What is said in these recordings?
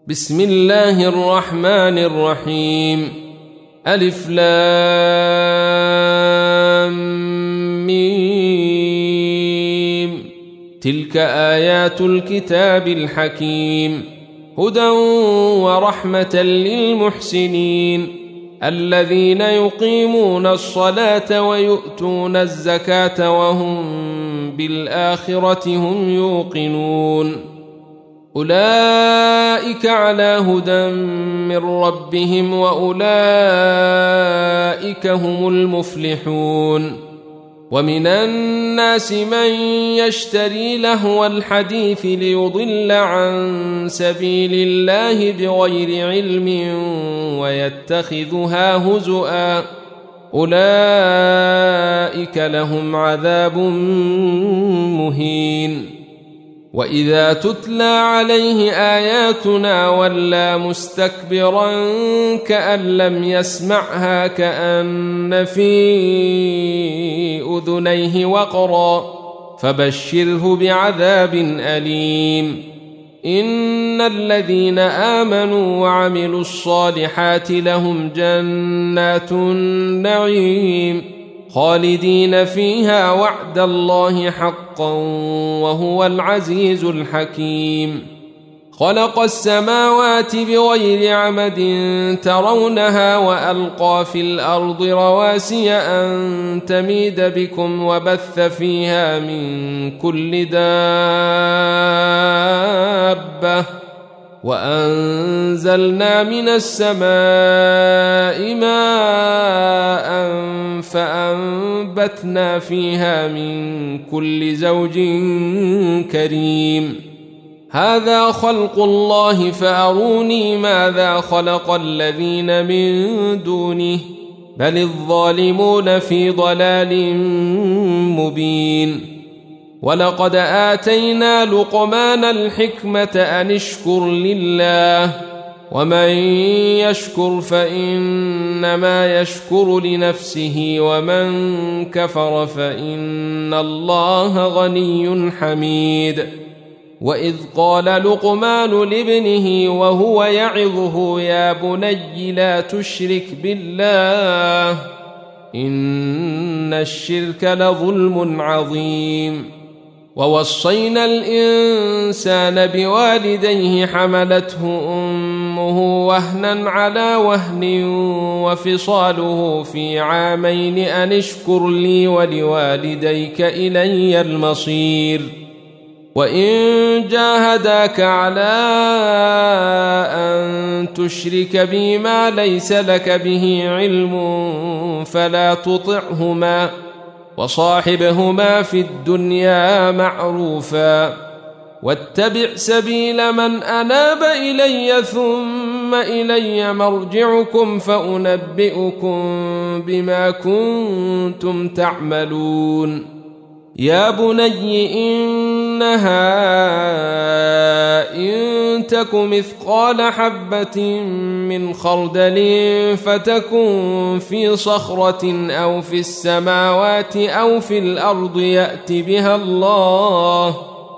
بسم الله الرحمن الرحيم. ألف لام ميم. تلك آيات الكتاب الحكيم، هدى ورحمة للمحسنين الذين يقيمون الصلاة ويؤتون الزكاة وهم بالآخرة هم يوقنون. أولئك على هدى من ربهم وأولئك هم المفلحون. ومن الناس من يشتري لهو الحديث ليضل عن سبيل الله بغير علم ويتخذها هزؤا، أولئك لهم عذاب مهين. وإذا تتلى عليه آياتنا ولى مستكبرا كأن لم يسمعها كأن في أذنيه وقرا، فبشره بعذاب أليم. إن الذين آمنوا وعملوا الصالحات لهم جنات النعيم خالدين فيها وعد الله حقا وهو العزيز الحكيم. خلق السماوات بغير عمد ترونها وألقى في الأرض رواسي أن تميد بكم وبث فيها من كل دابة، وأنزلنا من السماء ماء فأنبتنا فيها من كل زوج كريم. هذا خلق الله فأروني ماذا خلق الذين من دونه بل الظالمون في ضلال مبين. ولقد آتينا لقمان الحكمة أن اشكر لله، ومن يشكر فإنما يشكر لنفسه ومن كفر فإن الله غني حميد. وإذ قال لقمان لابنه وهو يعظه يا بني لا تشرك بالله إن الشرك لظلم عظيم. ووصينا الإنسان بوالديه حملته أمه وهنا على وهن وفصاله في عامين أن اشكر لي ولوالديك إلي المصير. وإن جاهداك على أن تشرك بي ما ليس لك به علم فلا تطعهما وصاحبهما في الدنيا معروفا، واتبع سبيل من أناب إلي ثم إلي مرجعكم فأنبئكم بما كنتم تعملون. يا بني إنها إن تك مثقال حبة من خردل فتكن في صخرة أو في السماوات أو في الأرض يأت بها الله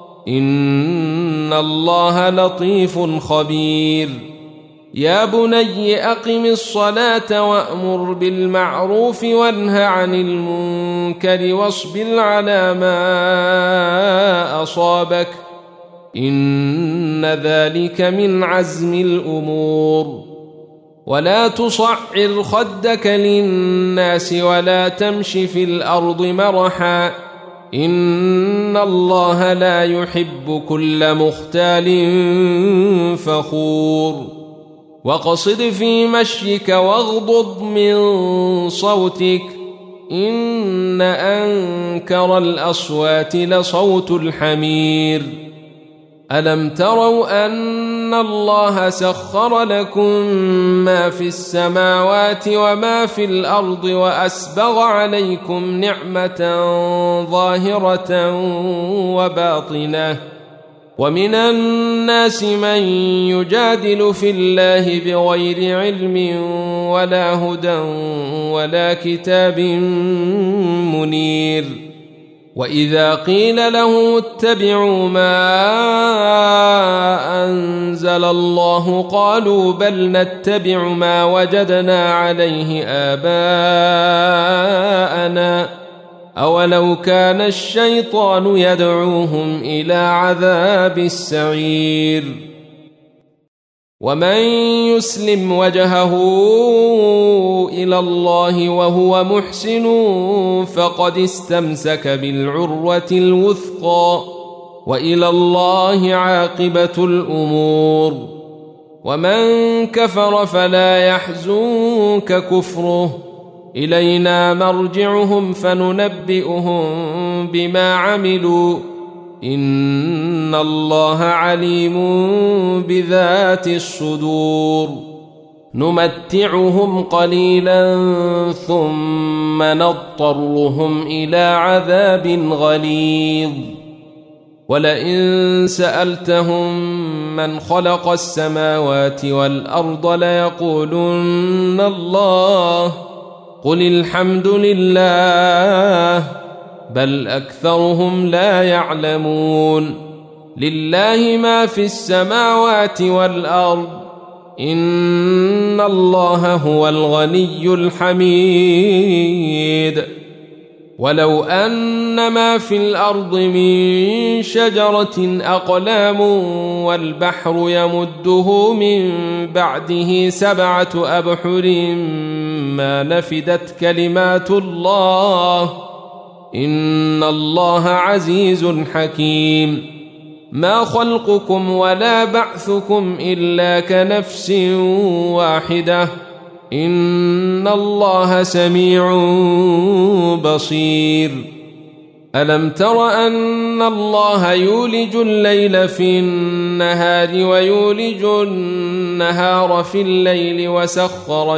إن الله لطيف خبير. يا بني أقم الصلاة وأمر بالمعروف وانه عن المنكر واصبر على ما أصابك إن ذلك من عزم الأمور. ولا تصعر خدك للناس ولا تمش في الأرض مرحا إن الله لا يحب كل مختال فخور. وقصد في مشيك واغضض من صوتك إن أنكر الأصوات لصوت الحمير. ألم تروا أن الله سخر لكم ما في السماوات وما في الأرض وأسبغ عليكم نعمة ظاهرة وباطنة، ومن الناس من يجادل في الله بغير علم ولا هدى ولا كتاب منير. وإذا قيل له اتبعوا ما أنزل الله قالوا بل نتبع ما وجدنا عليه آباءنا أولو كان الشيطان يدعوهم إلى عذاب السعير ومن يسلم وجهه إلى الله وهو محسن فقد استمسك بالعروة الوثقى وإلى الله عاقبة الأمور ومن كفر فلا يحزنك كفره إلينا مرجعهم فننبئهم بما عملوا إن الله عليم بذات الصدور نمتعهم قليلا ثم نضطرهم إلى عذاب غليظ ولئن سألتهم من خلق السماوات والأرض ليقولن الله قل الحمد لله بل أكثرهم لا يعلمون لله ما في السماوات والأرض إن الله هو الغني الحميد ولو أن ما في الأرض من شجرة أقلام والبحر يمده من بعده 7 أبحر ما نفدت كلمات الله إن الله عزيز حكيم ما خلقكم ولا بعثكم إلا كنفس واحدة إن الله سميع بصير ألم تر أن الله يولج الليل في النهار ويولج النهار في الليل وسخر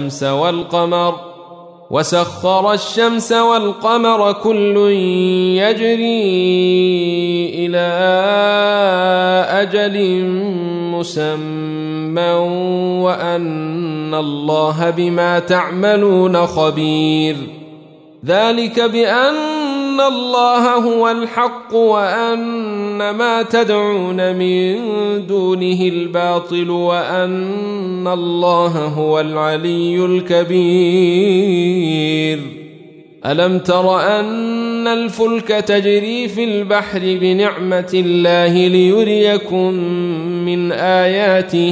الشمس والقمر كل يجري إلى أجل مسمى وأن الله بما تعملون خبير ذلك بأن الله هو الحق وأن ما تدعون من دونه الباطل وأن الله هو العلي الكبير ألم تر أن الفلك تجري في البحر بنعمة الله ليريكم من آياته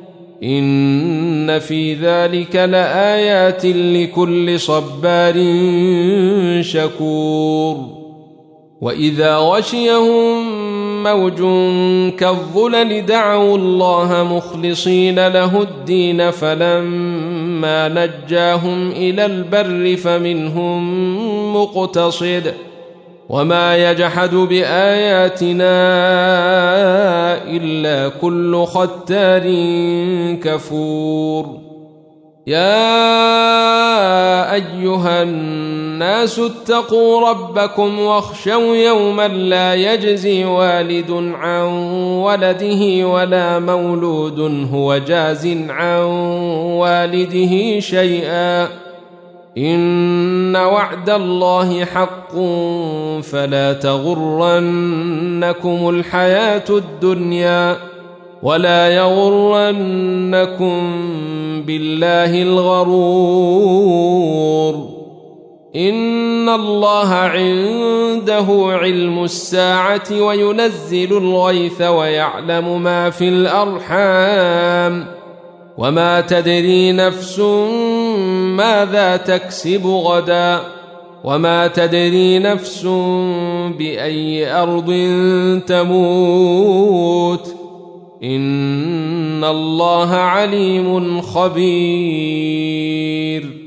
إن في ذلك لآيات لكل صبار شكور وإذا غشيهم موج كالظلل دعوا الله مخلصين له الدين فلما نجاهم إلى البر فمنهم مقتصد وما يجحد بآياتنا إلا كل ختار كفور يا أيها الناس اتقوا ربكم واخشوا يوما لا يجزي والد عن ولده ولا مولود هو جاز عن والده شيئا إن وعد الله حق فلا تغرنكم الحياة الدنيا ولا يغرنكم بالله الغرور إن الله عنده علم الساعة وينزل الغيث ويعلم ما في الأرحام وما تدري نفس ماذا تكسب غدا وما تدري نفس بأي أرض تموت إن الله عليم خبير